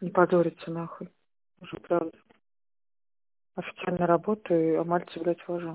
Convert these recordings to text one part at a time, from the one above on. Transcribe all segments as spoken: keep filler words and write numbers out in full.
Не позориться нахуй. Уже правда. Официально работаю, а мальцев, блядь, вожу.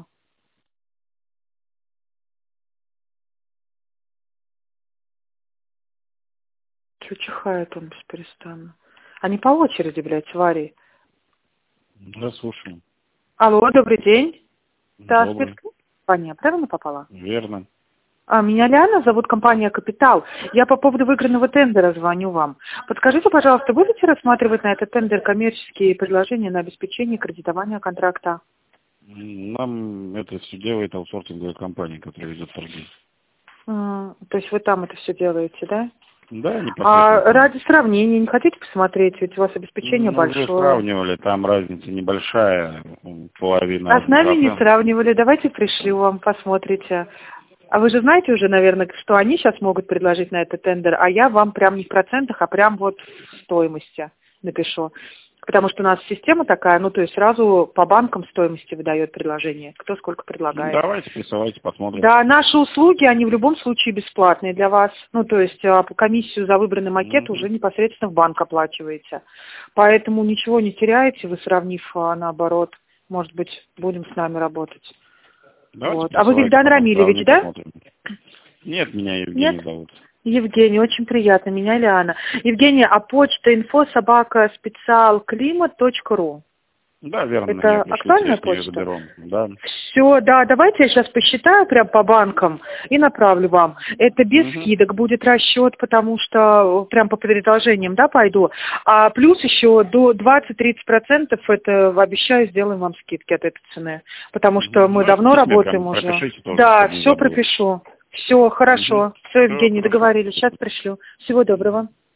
Чё чихает он бесперестанно? Они по очереди, блядь, твари. Да, слушаю. Алло, добрый день. Да, Добрый. спецкомпания, правильно попала? Верно. А, меня Лиана, зовут компания «Капитал». Я по поводу выигранного тендера звоню вам. Подскажите, пожалуйста, будете рассматривать на этот тендер коммерческие предложения на обеспечение кредитования контракта? Нам это все делает аутсорсинговая компания, которая ведет торги. М, То есть вы там это все делаете, да? Да, А непосредственно. ради сравнения не хотите посмотреть? Ведь у вас обеспечение Ну, уже большое. сравнивали, там разница небольшая, половина, А с один нами не процент. сравнивали. Давайте пришлю вам, посмотрите. А вы же знаете уже, наверное, что они сейчас могут предложить на этот тендер, а я вам прям не в процентах, а прям вот в стоимости напишу. Потому что у нас система такая, ну, то есть сразу по банкам стоимости выдает предложение, кто сколько Ну, предлагает. давайте, присылайте, посмотрим. Да, наши услуги, они в любом случае бесплатные для вас. Ну, то есть а, комиссию за выбранный макет Мгм. уже непосредственно в банк оплачиваете. Поэтому ничего не теряете, вы сравнив, а, наоборот, может быть, будем с нами работать. Давайте, Вот. А вы присылайте, Вильдан потом Рамилевич, сравним, да? посмотрим. Нет, меня Нет? Евгений зовут. Евгений, очень приятно, меня Лиана. Евгений, а почта инфо собака специал климат точка ру. Да, верно, на нее Это пришлите, я актуальная с нее почта? заберу. Да. Все, да, давайте я сейчас посчитаю прям по банкам и направлю вам. Это без Мгм. скидок будет расчет, потому что прям по предложениям, да, пойду. А плюс еще до двадцать-тридцать процентов это обещаю, сделаем вам скидки от этой цены. Потому что Мгм. мы Ну, это в давно письме работаем прям уже. пропишите тоже, Да, чтобы не все забыл. пропишу. Все, хорошо. Все, Все, Евгений, хорошо. договорились. Сейчас пришлю. Всего доброго.